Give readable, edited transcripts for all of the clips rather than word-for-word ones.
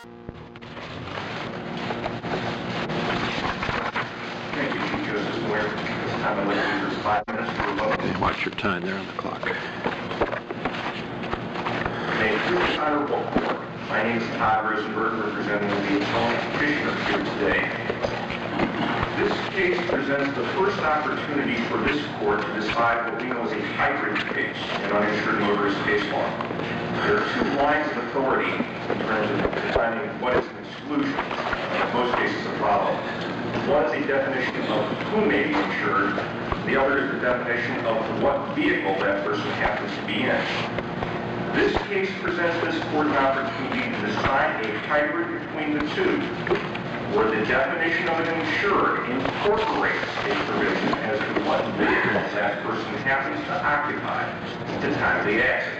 Thank you, Chief Justice Moyer. This time I'd like to use 5 minutes to rebuttal. Okay, watch your time there on the clock. May it please the Honorable Court, my name is Todd Rosenberg, representing the appellant petitioner here today. This case presents the first opportunity for this court to decide what we know as a hybrid case in uninsured motorist case law. There are two lines of authority in terms of defining what is an exclusion. Most cases are followed. One is a definition of who may be insured. The other is the definition of what vehicle that person happens to be in. This case presents this court an opportunity to decide a hybrid between the two, where the definition of an insured incorporates a provision as to what vehicle that person happens to occupy at the time of the accident.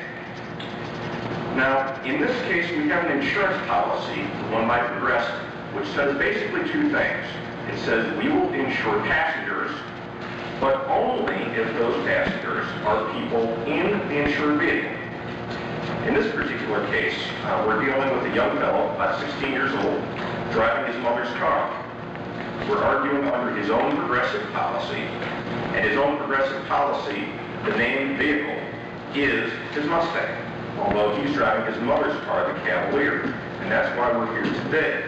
Now, in this case, we have an insurance policy, one by Progressive, which says basically two things. It says we will insure passengers, but only if those passengers are people in the insured vehicle. In this particular case, we're dealing with a young fellow, about 16 years old, driving his mother's car. We're arguing under his own Progressive policy, and his own Progressive policy, the named vehicle, is his Mustang, although he's driving his mother's car, the Cavalier, and that's why we're here today.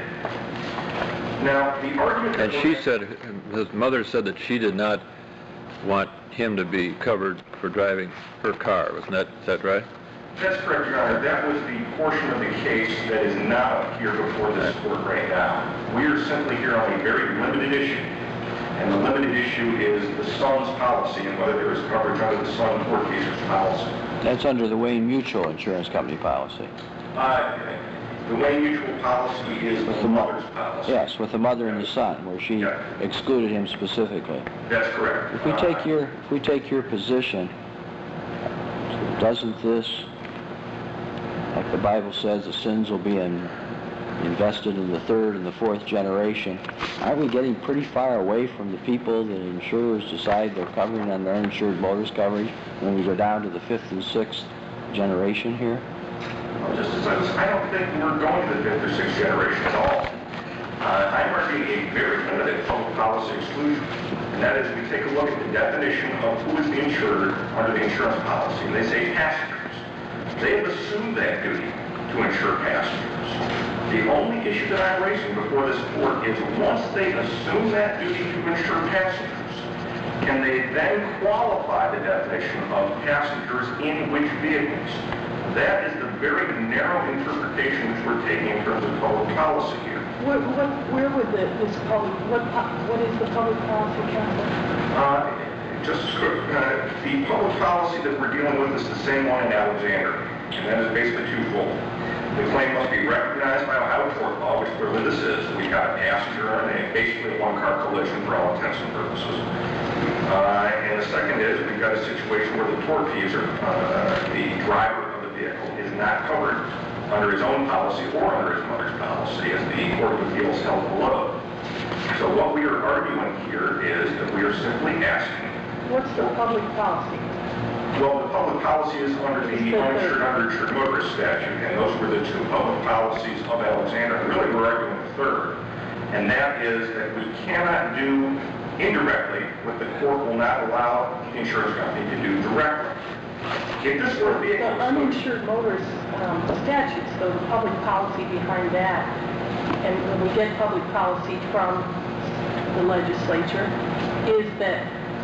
Now, the argument... And she said, his mother said that she did not want him to be covered for driving her car. Is that right? That's correct, Your Honor. That was the portion of the case that is not here before this court right now. We are simply here on a very limited issue. And the limited issue is the son's policy and whether there is coverage under the son court case's policy. That's under the Wayne Mutual Insurance Company policy. The Wayne Mutual policy is the mother's policy. Yes, with the mother and the son, where she excluded him specifically. That's correct. If we take your position, doesn't this, like the Bible says, the sins will be invested in the third and the fourth generation? Aren't we getting pretty far away from the people that insurers decide they're covering on their uninsured motorist coverage when we go down to the fifth and sixth generation here? Justice Douglas, I don't think we're going to the fifth or sixth generation at all. I'm arguing a very limited public policy exclusion, and that is we take a look at the definition of who is insured under the insurance policy, and they say passengers. They have assumed that duty to insure passengers. The only issue that I'm raising before this court is once they assume that duty to insure passengers, can they then qualify the definition of passengers in which vehicles? That is the very narrow interpretation which we're taking in terms of public policy here. Where would this public, what is the public policy, Counsel? Justice Cook, the public policy that we're dealing with is the same one in Alexander, and that is basically twofold. The claim must be recognized by Ohio tort law, which clearly this is. We've got a passenger and basically a one-car collision for all intents and purposes. And the second is we've got a situation where the tortfeasor, the driver of the vehicle, is not covered under his own policy or under his mother's policy, as the Court of Appeals held below. So what we are arguing here is that we are simply asking... What's the public policy? Well, the public policy is under the uninsured motorist statute, and those were the two public policies of Alexander. And really, we're arguing the third, and that is that we cannot do indirectly what the court will not allow the insurance company to do directly. If this were to be the uninsured motorist statutes, so the public policy behind that, and when we get public policy from the legislature, is that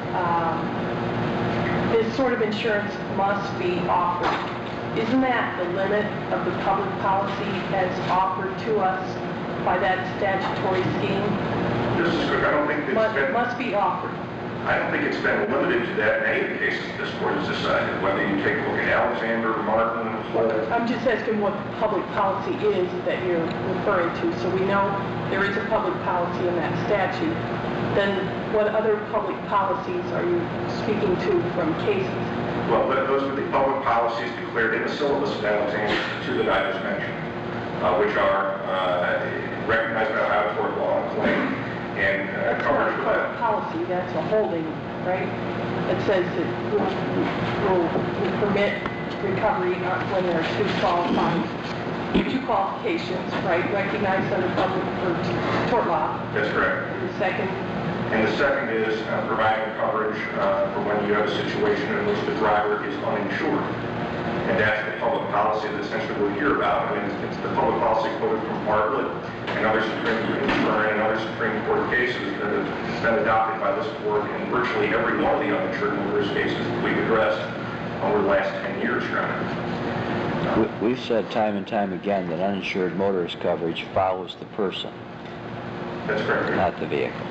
this sort of insurance must be offered. Isn't that the limit of the public policy as offered to us by that statutory scheme? Justice Cook, I don't think it must be offered. I don't think it's been limited to that in any of the cases this court has decided, whether you take a look at Alexander, Martin, Holt. I'm just asking what public policy is that you're referring to, so we know there is a public policy in that statute. Then what other public policies are you speaking to from cases? Well, those are the public policies declared in the syllabus of Alexander, the two that I just mentioned, which are recognized by Ohio tort law and claim and coverage for that. Policy, that's a holding, right? It says that will permit recovery when there are two qualifying two qualifications, right, recognized under public or tort law. That's correct. And the second, And the second is providing coverage for when you have a situation in which the driver is uninsured. And that's the public policy that essentially we'll hear about. I mean, it's the public policy quoted from Bartlett and other Supreme Court cases that have been adopted by this court in virtually every one of the uninsured motorist cases that we've addressed over the last 10 years, Your Honor. We've said time and time again that uninsured motorist coverage follows the person, That's correct, Your Honor. not the vehicle.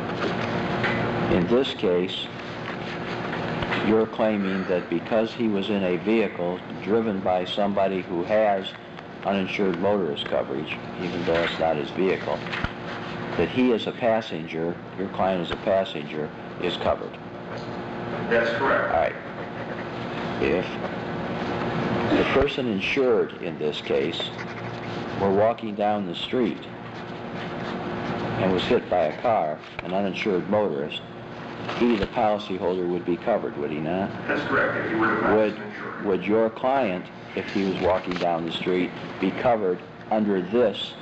In this case, you're claiming that because he was in a vehicle driven by somebody who has uninsured motorist coverage, even though it's not his vehicle, that he as a passenger, your client as a passenger, is covered. That's correct. All right. If the person insured in this case were walking down the street and was hit by a car, an uninsured motorist, he, the policyholder, would be covered, would he not? That's correct. If you were to pass an insured. Would your client, if he was walking down the street, be covered under this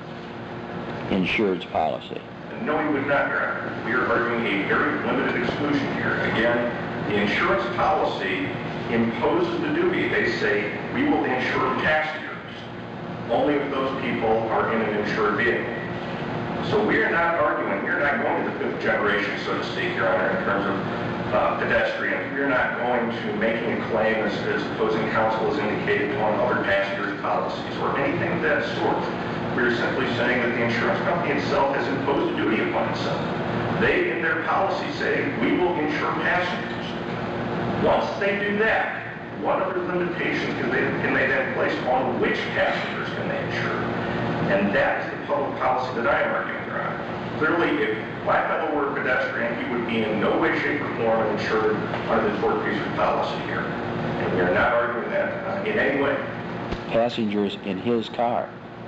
insured's policy? No, he would not, Your Honor. We are arguing a very limited exclusion here. Again, the insurance policy imposes the duty. They say, we will insure passengers only if those people are in an insured vehicle. So we are not arguing, we're not going to the fifth generation, so to speak, Your Honor, in terms of pedestrians. We're not going to making a claim, as opposing counsel has indicated, on other passengers' policies or anything of that sort. We're simply saying that the insurance company itself has imposed a duty upon itself. They, in their policy, say, we will insure passengers. Once they do that, what other limitations can they then place on which passengers can they insure? And that is the public policy that I am arguing, Your Honor. Clearly, if Black Metal were a pedestrian, he would be in no way, shape, or form insured under the tortfeasor policy here. And we are not arguing that in any way. Passengers in his car.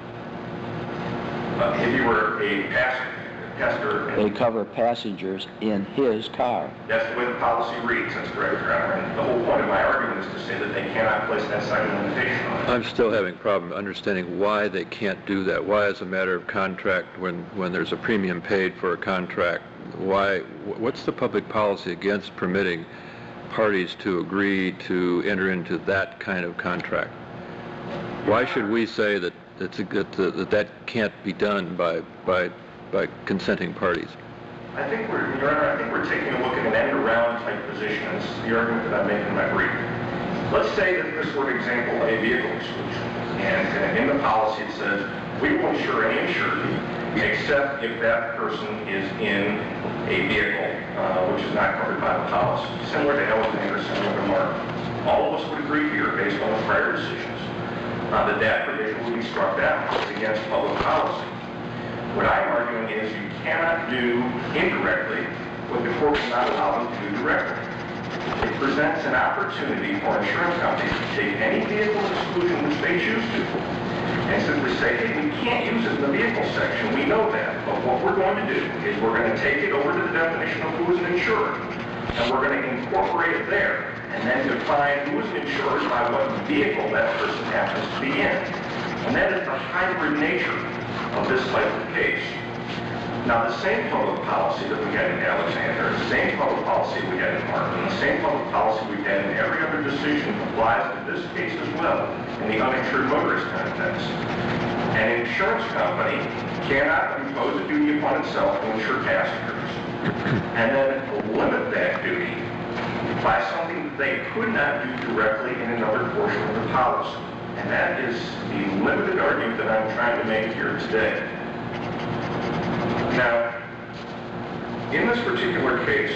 If you were a passenger, They cover passengers in his car. that's the way the policy reads. That's correct, Your Honor. And the whole point of my argument is to say that they cannot place that second limitation on it. I'm still having a problem understanding why they can't do that. Why, as a matter of contract, when there's a premium paid for a contract, what's the public policy against permitting parties to agree to enter into that kind of contract? Why should we say that that can't be done by consenting parties? I think Your Honor, I think we're taking a look at an end-around type position. This is the argument that I'm making in my brief. Let's say that this were, for example, a vehicle exclusion. And in the policy it says, we will insure any insured except if that person is in a vehicle which is not covered by the policy. Similar to Alexander, similar to Martin. All of us would agree here, based on the prior decisions, that provision would be struck down. It's against public policy. What I'm arguing is you cannot do indirectly what the court will not allow them to do directly. It presents an opportunity for insurance companies to take any vehicle exclusion which they choose to and simply say, hey, we can't use it in the vehicle section. We know that. But what we're going to do is we're going to take it over to the definition of who is an insured, and we're going to incorporate it there and then define who is insured by what vehicle that person happens to be in. And that is the hybrid nature of this type of case. Now, the same public policy that we had in Alexander, the same public policy we had in Martin, the same public policy we had in every other decision applies to this case as well, in the uninsured motorist context. An insurance company cannot impose a duty upon itself to insure passengers and then limit that duty by something that they could not do directly in another portion of the policy. And that is the limited argument that I'm trying to make here today. Now, in this particular case,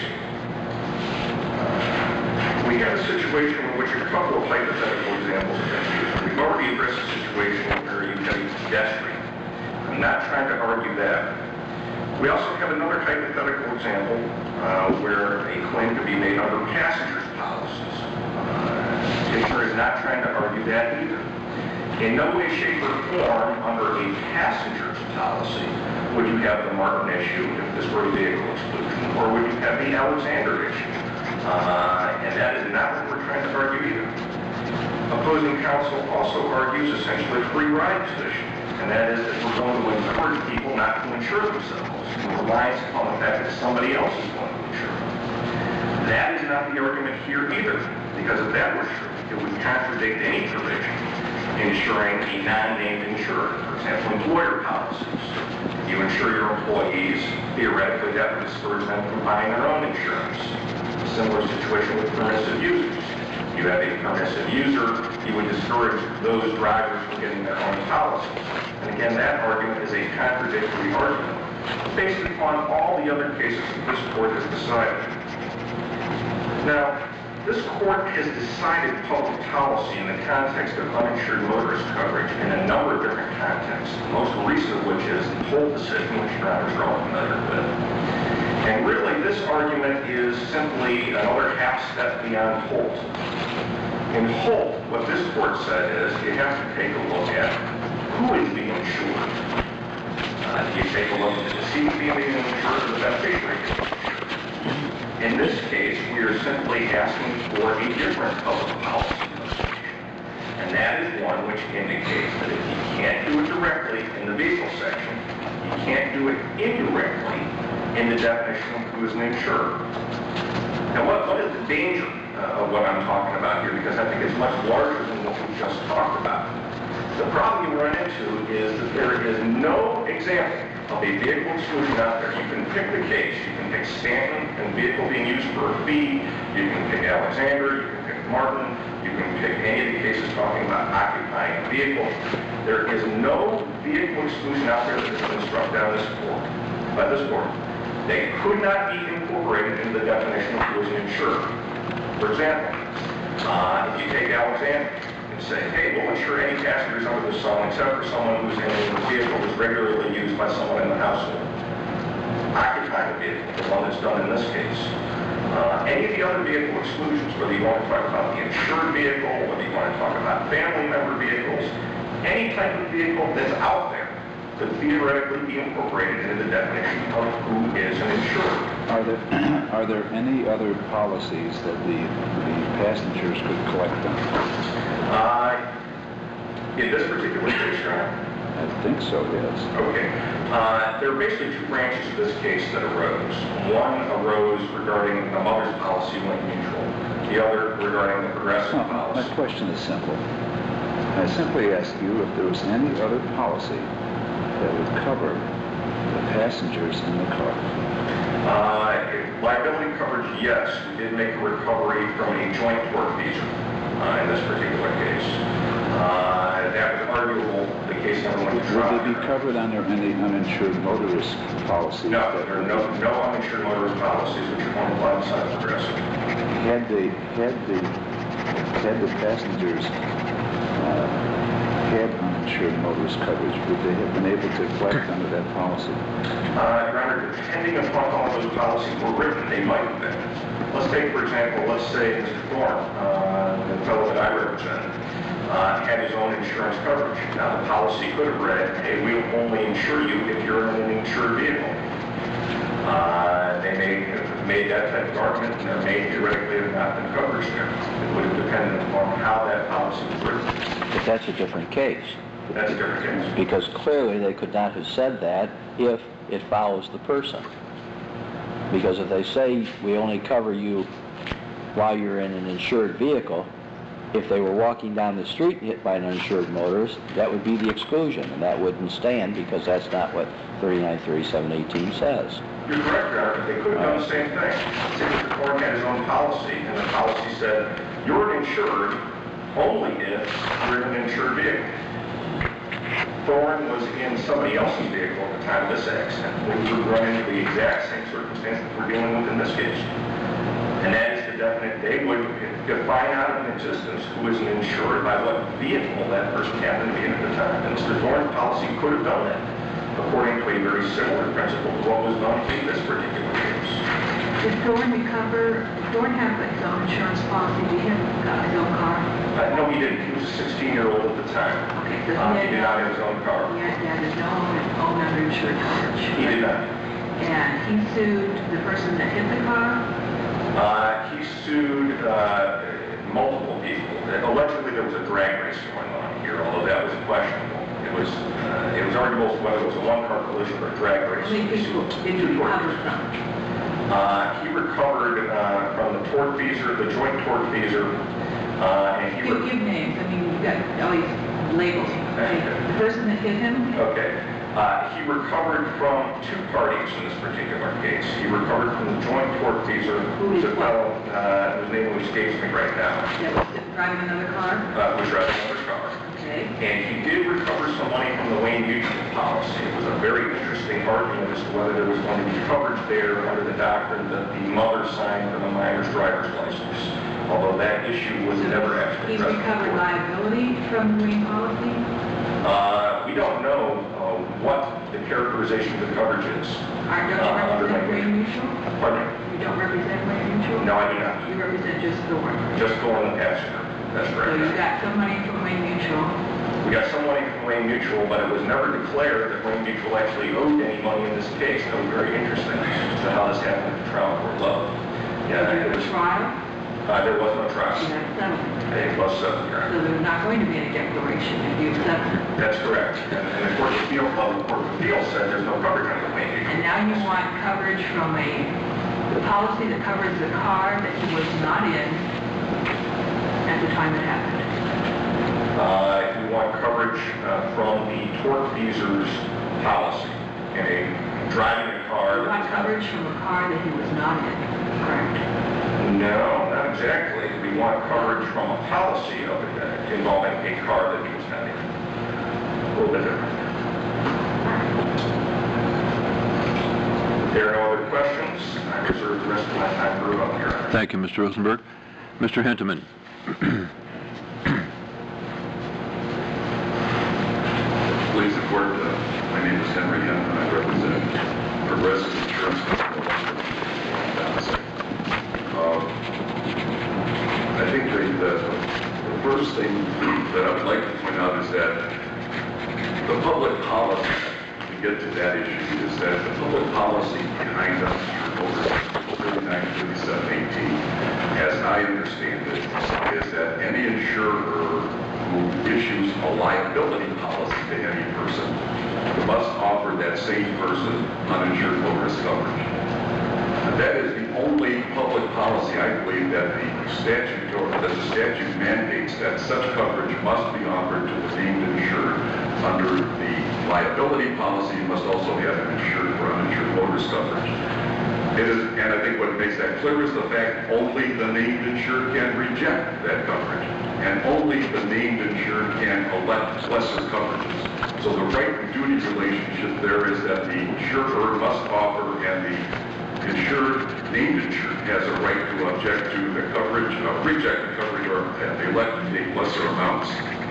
we have a situation in which a couple of hypothetical examples have been used. We've already addressed a situation where you have a pedestrian. I'm not trying to argue that. We also have another hypothetical example where a claim could be made under passengers' policies. The petitioner is not trying to argue that either. In no way, shape, or form under a passenger's policy would you have the Martin issue if this were a vehicle exclusion, or would you have the Alexander issue. And that is not what we're trying to argue either. Opposing counsel also argues essentially a free ride position, and that is that we're going to encourage people not to insure themselves and relies upon the fact that somebody else is going to insure them. That is not the argument here either, because if that were true, it would contradict any provision insuring a non-named insurer. For example, employer policies. You insure your employees, theoretically that would discourage them from buying their own insurance. Similar situation with permissive users. You have a permissive user, you would discourage those drivers from getting their own policies. And again, that argument is a contradictory argument based upon all the other cases that this court has decided. Now, this court has decided public policy in the context of uninsured motorist coverage in a number of different contexts, the most recent of which is the Holt decision, which you're all familiar with. And really, this argument is simply another half step beyond Holt. In Holt, what this court said is you have to take a look at who is being insured. You take a look at the deceased being insured or the beneficiary being insured. In this case, we are simply asking for a different public policy notation. And that is one which indicates that if you can't do it directly in the vehicle section, you can't do it indirectly in the definition of who is an insurer. Now, what is the danger of what I'm talking about here? Because I think it's much larger than what we just talked about. The problem you run into is that there is no example of a vehicle exclusion out there. You can pick the case. You can pick Stanton and vehicle being used for a fee. You can pick Alexander. You can pick Martin. You can pick any of the cases talking about occupying a vehicle. There is no vehicle exclusion out there that has been struck down by this court. They could not be incorporated into the definition of who is an insurer. For example, if you take Alexander and say, hey, we'll insure any passengers under this song except for someone who's in a vehicle that's regularly used by someone in the household. Occupying a vehicle, the one that's done in this case. Any of the other vehicle exclusions, whether you want to talk about the insured vehicle, whether you want to talk about family member vehicles, any type of vehicle that's out there could theoretically be incorporated into the definition of who is an insurer. Are there any other policies that the passengers could collect on? In this particular case, Your Honor? I think so, yes. Okay. There are basically two branches of this case that arose. One arose regarding the mother's policy went neutral. The other regarding the progressive policy. My question is simple. I simply ask you if there was any other policy that would cover the passengers in the car. Liability coverage, yes. We did make a recovery from a joint tort feature in this particular case. That was arguable. The case never went to trial. Would they be covered under any uninsured motorist policies? No, there are no uninsured motorist policies which are going to apply beside progressive. Had the passengers had uninsured motorist coverage, would they have been able to collect under that policy? Your Honor, depending upon how those policies were written, they might have been. Let's take, for example, let's say Mr. Thorne, the fellow that I represent, had his own insurance coverage. Now, the policy could have read, hey, we'll only insure you if you're in an insured vehicle. They may have made that type of argument, and there may theoretically have not been coverage there. It would have depended upon how that policy was written. But that's a different case. That's a different case. Because clearly they could not have said that if it follows the person. Because if they say we only cover you while you're in an insured vehicle, if they were walking down the street and hit by an uninsured motorist, that would be the exclusion, and that wouldn't stand because that's not what 393718 says. You're correct, Your Honor. They could have done the same thing. Say Mr. Thorne had his own policy, and the policy said, you're insured only if you're in an insured vehicle. Thorne was in somebody else's vehicle at the time of this accident. We would run into the exact same circumstance that we're dealing with in this case. And that is the definite, they would define out of existence who is insured by what vehicle that person happened to be in at the time. And Mr. Thorne's policy could have done that, according to a very similar principle to what was done in this particular case. Did Thorne recover? Thorne had his own insurance policy. Did he have his own car? No, he didn't. He was a 16-year-old at the time. Okay, so he did not have his own car. He had his own underinsured coverage. He did not. And he sued the person that hit the car? He sued multiple people. allegedly there was a drag race going on here, although that was questionable. It was arguable whether it was a one-car collision or a drag race. How many people did you recover from? He recovered from the tortfeasor, the joint tortfeasor, and he... Give names. I mean, you've got all these labels. The person that hit him? Okay. He recovered from two parties in this particular case. He recovered from the joint tortfeasor, who's a fellow whose name escapes me right now. That was driving another car? Was driving another car. Okay. And he did recover some money from the Wayne Mutual policy. It was a very interesting argument as to whether there was going to be coverage there under the doctrine that the mother signed for the minor's driver's license, although that issue was never actually He's addressed. recovered liability from the Wayne policy? We don't know what the characterization of the coverage is. Don't you represent Wayne Mutual? Pardon me? You don't represent Wayne Mutual? No, I do not. You represent just Thorne? Just going the passenger. That's So correct. you got some money from Wayne Mutual? We got some money from Wayne Mutual, but it was never declared that Wayne Mutual actually owed any money in this case. That was very interesting as to how this happened at the trial court level. Yeah, Did you have a trial? there was no trial. You had a settlement. It was settled, Your So Honor. there's not going to be any declaration if you accept it. That's correct. And the Court of Appeal, said there's no coverage under the Wayne Mutual. And now you want coverage from a policy that covers the car that he was not in at the time it happened. We want coverage from the tortfeasor's policy in a driving a car. You want coverage from a car that he was not in, correct? No, not exactly. We want coverage from a policy of it involving a car that he was not in. A little bit different. If there are no other questions, I reserve the rest of my time for rebuttal, Your Honor. Thank you, Mr. Rosenberg. Mr. Henteman. Please support. My name is Henry Henman. I represent Progressive Insurance Company. I think the first thing that I would like to point out is that the public policy, to get to that issue, is that the public policy behind us, over 393718, as I understand it, is that any insurer who issues a liability policy to any person must offer that same person uninsured motorist coverage. That is the only public policy, I believe, that the statute mandates, that such coverage must be offered to the named insured. Under the liability policy, you must also have an insured for uninsured motorist coverage. And I think what makes that clear is the fact only the named insured can reject that coverage, and only the named insured can elect lesser coverages. So the right and duty relationship there is that the insurer must offer, and the named insured has a right to object to the coverage, reject the coverage, or elect to take lesser amounts.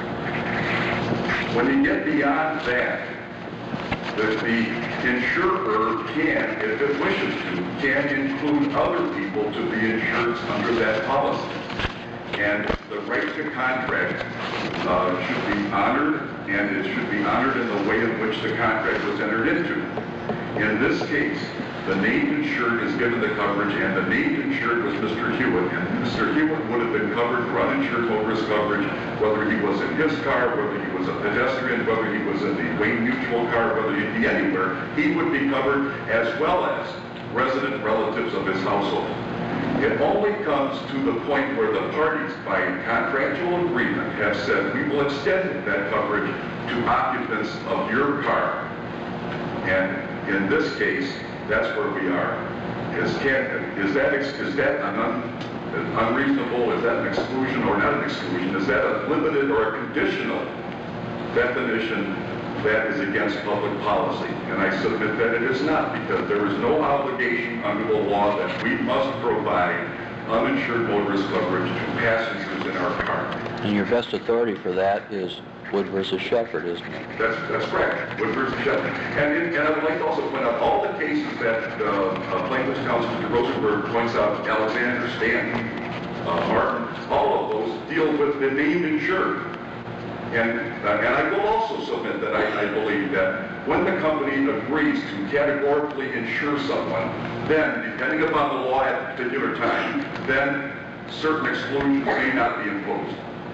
When you get beyond that, the insurer can, if it wishes to, can include other people to be insured under that policy. And the right to contract should be honored, and it should be honored in the way in which the contract was entered into. In this case, the named insured is given the coverage, and the named insured was Mr. Hewitt. And Mr. Hewitt would have been covered for uninsured motorist coverage, whether he was in his car, whether he was a pedestrian, whether he was in the Wayne Mutual car, whether he'd be anywhere. He would be covered, as well as resident relatives of his household. It only comes to the point where the parties, by contractual agreement, have said, we will extend that coverage to occupants of your car. And in this case, that's where we are. Is that an unreasonable? Is that an exclusion or not an exclusion? Is that a limited or a conditional definition that is against public policy? And I submit that it is not, because there is no obligation under the law that we must provide uninsured motorist coverage to passengers in our car. And your best authority for that is Wood versus Shepherd, isn't it? That's correct, Wood versus Shepherd. And I would like to also point out all the cases that plaintiff's counsel, Mr. Rosenberg, points out, Alexander, Stanton, Martin, all of those deal with the named insured. And I will also submit that I believe that when the company agrees to categorically insure someone, then, depending upon the law at a particular time, then certain exclusions may not be imposed.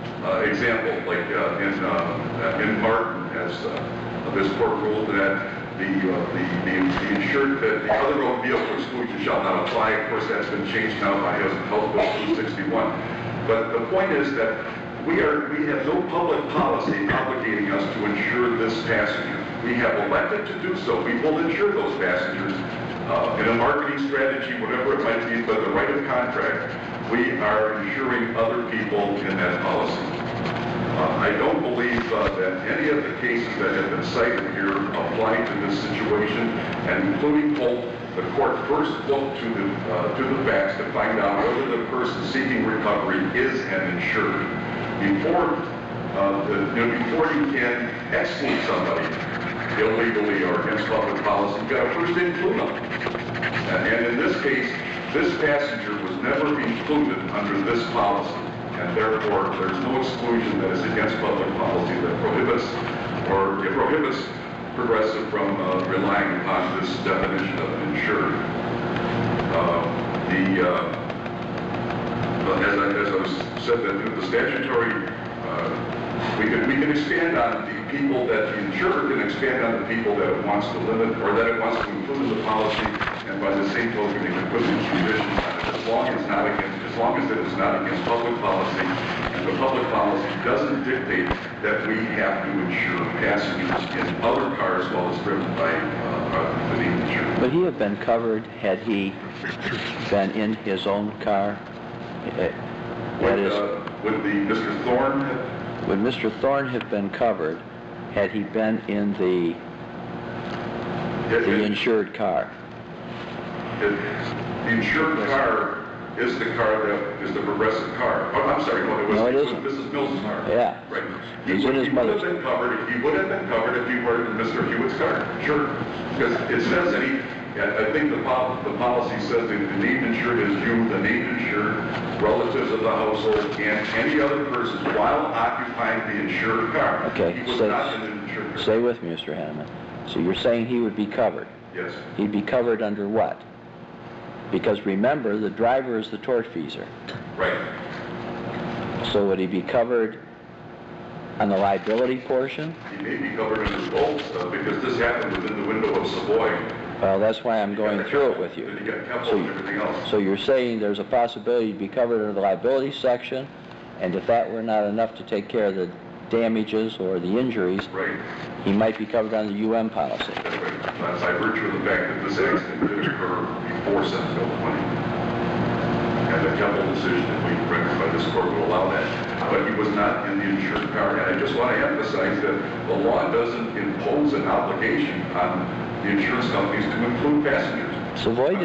example, like in Martin, as this court ruled that the insured that the other road vehicle exclusion shall not apply. Of course, that's been changed now by House Bill 261. But the point is that we have no public policy obligating us to insure this passenger. We have elected to do so. We will insure those passengers in a marketing strategy, whatever it might be, but the right of contract, we are insuring other people in that policy. I don't believe that any of the cases that have been cited here apply to this situation, and including Holt, the court first looked to the facts to find out whether the person seeking recovery is an insured. Before you can exclude somebody illegally or against public policy, you've got to first include them. And in this case, this passenger was never included under this policy, and therefore there's no exclusion that is against public policy that prohibits Progressive from relying upon this definition of an insured. As I said, that the statutory, we can expand on the people that the insurer can expand on the people that it wants to limit or that it wants to include in the policy, and by the same token, it can put these conditions on it as long as it is not against public policy, and the public policy doesn't dictate that we have to insure passengers in other cars while it's driven by the insured. Would he have been covered had he been in his own car? Would Mr. Thorne have? Would Mr. Thorne have been covered had he been in the insured car? The insured car is the car that is the Progressive car. Oh, I'm sorry, no, it wasn't. Mrs. Mills' car. Yeah. Right. He's in his mother's. He would have been covered if he were in Mr. Hewitt's car. Sure. Because it says that I think the policy says that the named insured is you, the named insured, relatives of the household, and any other persons while occupying the insured car. Okay. He was not in an insured car. Stay with me, Mr. Hanneman. So you're saying he would be covered? Yes. He'd be covered under what? Because remember, the driver is the tortfeasor. Right. So would he be covered on the liability portion? He may be covered under both, because this happened within the window of Savoy. Well, that's why I'm going through it with you. Then you got Keppel and everything else. So you're saying there's a possibility to be covered under the liability section, and if that were not enough to take care of the damages or the injuries, Right. he might be covered under the UM policy. That's right. That's by virtue of the fact that this accident did occur before Senate Bill 20. And the Keppel decision that we rendered by this court will allow that. But he was not in the insured car. And I just want to emphasize that the law doesn't impose an obligation on the insurance companies to include passengers. Savoy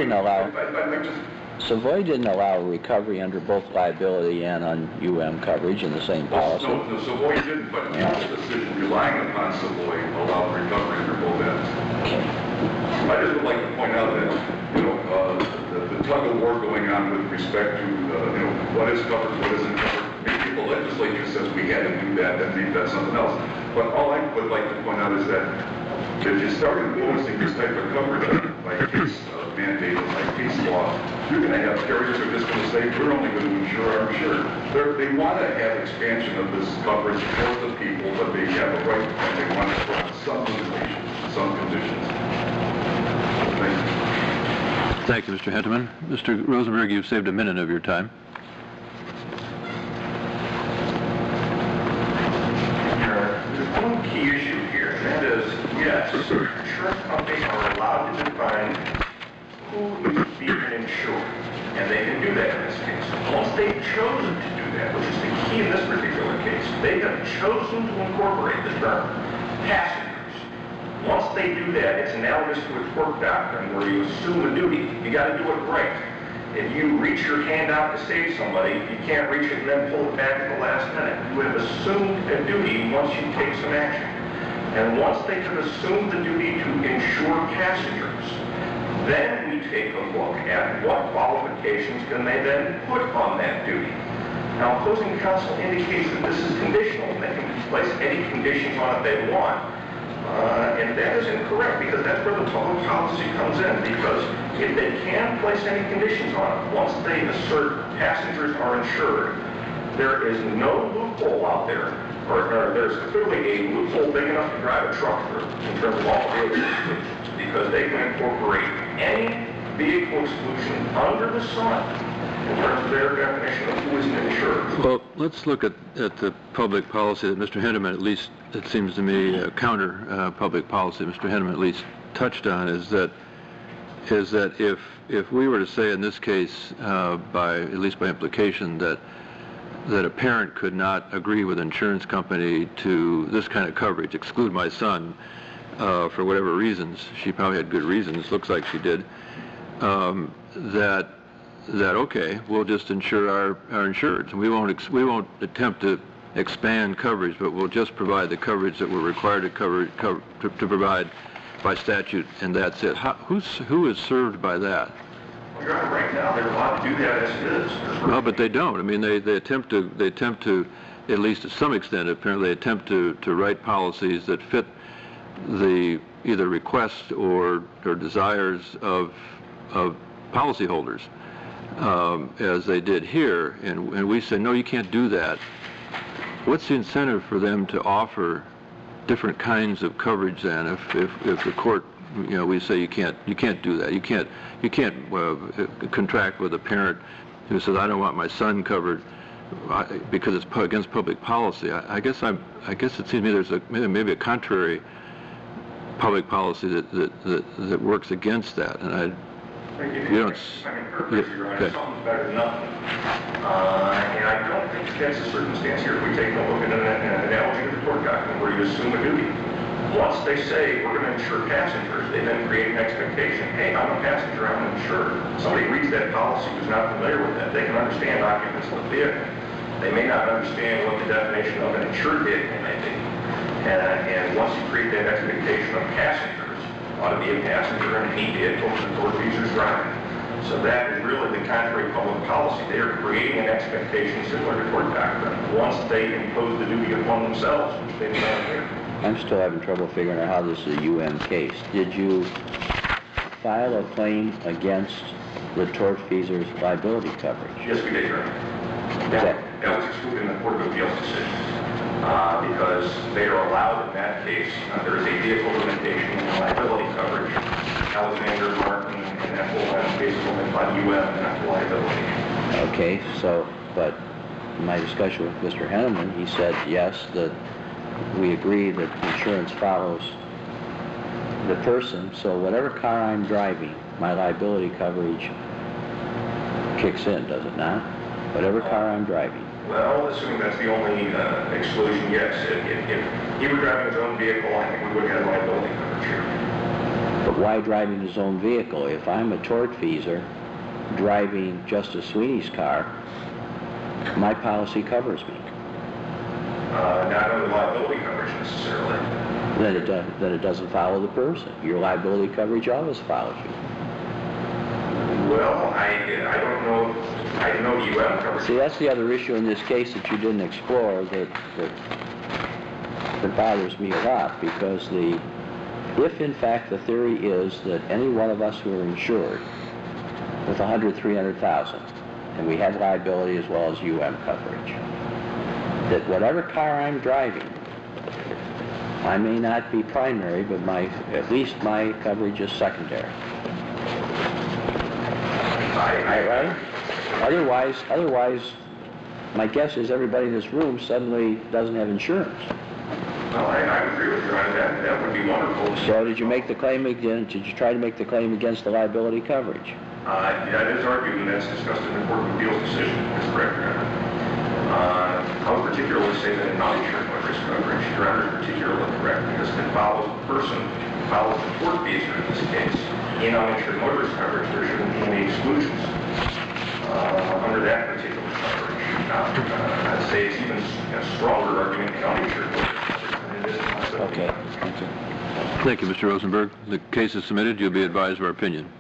didn't allow recovery under both liability and on UM coverage in the same policy. No, Savoy didn't, but the decision relying upon Savoy allowed recovery under both ends. I just would like to point out that, the tug of war going on with respect to, what is covered, what isn't covered. Maybe the legislature says we had to do that, then maybe that's something else. But all I would like to point out is that if you start imposing this type of coverage by case mandate or by case law, you're going to have carriers who are just going to say, we're only going to insure our insured. They want to have expansion of this coverage for the people, but they have a right and they want to put on some limitations, some conditions. Thank you. Thank you, Mr. Henneman. Mr. Rosenberg, you've saved a minute of your time. There's one key issue here, and that is, yes, insurance companies are allowed to define who is being insured, and they can do that in this case. Once they've chosen to do that, which is the key in this particular case, they have chosen to incorporate the term passengers. Once they do that, it's analogous to a tort doctrine where you assume a duty. You got to do it right. If you reach your hand out to save somebody, you can't reach it and then pull it back at the last minute. You have assumed a duty once you take some action. And once they have assumed the duty to insure passengers, then we take a look at what qualifications can they then put on that duty. Now, opposing counsel indicates that this is conditional and they can place any conditions on it they want. And that is incorrect, because that's where the public policy comes in. Because if they can place any conditions on it, once they assert passengers are insured, There is no loophole out there, or there's clearly a loophole big enough to drive a truck through in terms of all vehicle exclusions, because they can incorporate any vehicle exclusion under the sun in terms of their definition of who is an insured. Well, let's look at the public policy that Mr. Henneman, at least it seems to me, counter public policy Mr. Henneman at least touched on, is that if we were to say in this case, at least by implication, that a parent could not agree with an insurance company to this kind of coverage, exclude my son for whatever reasons, she probably had good reasons, looks like she did, that okay, we'll just insure our insureds, and we won't attempt to expand coverage, but we'll just provide the coverage that we're required to provide by statute, and that's it. Who is served by that? Well, Your Honor, right now they're allowed to do that as it is. No, but they don't. I mean, they attempt to, at least to some extent, apparently, they attempt to write policies that fit the either requests or desires of policyholders, as they did here, and we say, no, you can't do that. What's the incentive for them to offer different kinds of coverage then? If the court, we say you can't do that. You can't contract with a parent who says, I don't want my son covered because it's against public policy. I guess it seems to me there's maybe a contrary public policy that works against that, and Your Honor, something's better than nothing. And I don't think that's the circumstance here. If we take a look at an analogy to the tort doctrine where you assume a duty. Once they say we're going to insure passengers, they then create an expectation. Hey, I'm a passenger, I'm insured. Somebody reads that policy who's not familiar with that. They can understand occupants of the vehicle. They may not understand what the definition of an insured vehicle may be. And once you create that expectation of passengers, ought to be a passenger in any vehicle that the tortfeasor's driving. So that is really the contrary public policy. They are creating an expectation similar to tort doctrine once they impose the duty upon themselves, which they've done here. I'm still having trouble figuring out how this is a UM case. Did you file a claim against the tortfeasor's liability coverage? Yes, we did, Your Honor. That was excluded in the Court of Appeals decision. Because they are allowed in that case, there is a vehicle limitation in liability coverage. Alexander, Martin, and that whole case is only by UM and not liability. Okay, but in my discussion with Mr. Henneman, he said yes, that we agree that insurance follows the person, so whatever car I'm driving, my liability coverage kicks in, does it not? Whatever car I'm driving. Well, assuming that's the only exclusion, yes. If he were driving his own vehicle, I think we would have liability coverage here. But why driving his own vehicle? If I'm a tortfeasor driving Justice Sweeney's car, my policy covers me. Not under liability coverage necessarily. Then it doesn't follow the person. Your liability coverage always follows you. Well, I don't know. I know UM coverage. See, that's the other issue in this case that you didn't explore that bothers me a lot, because if in fact the theory is that any one of us who are insured with 300,000, and we have liability as well as UM coverage, that whatever car I'm driving, I may not be primary, but at least my coverage is secondary. Right? Otherwise, my guess is everybody in this room suddenly doesn't have insurance. Well, I agree with you on that. That would be wonderful. So did you make the claim again? Did you try to make the claim against the liability coverage? Yeah, it is argued, and that's discussed in the Court of Appeals decision. That's correct, Your Honor. I would particularly say that in non-insured motorist coverage, Your Honor is particularly correct, because if it follows the person, follows the tortfeasor in this case, in uninsured motorist coverage, there shouldn't be any exclusions under that particular coverage. I'd say it's even a stronger argument in uninsured motorist coverage than it is in liability. Okay, thank you. Thank you, Mr. Rosenberg. The case is submitted. You'll be advised of our opinion.